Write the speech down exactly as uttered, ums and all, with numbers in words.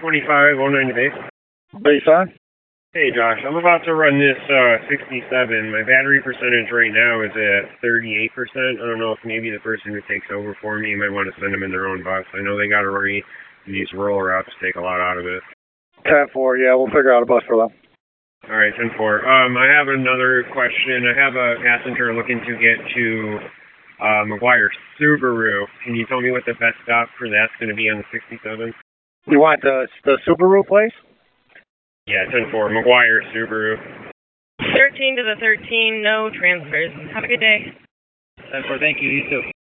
twenty-five oh nine base. Base on? Hey Josh, I'm about to run this uh, sixty-seven. My battery percentage right now is at thirty-eight percent. I don't know if maybe the person who takes over for me might want to send them in their own bus. I know they got to run these rural routes, take a lot out of it. ten four, yeah, we'll figure out a bus for them. All right, ten four. Um, I have another question. I have a passenger looking to get to uh, McGuire Subaru. Can you tell me what the best stop for that's going to be on the sixty-seven? You want the, the Subaru place? Yeah, ten four, McGuire Subaru. thirteen to the thirteen, no transfers. Have a good day. ten four, thank you, you too.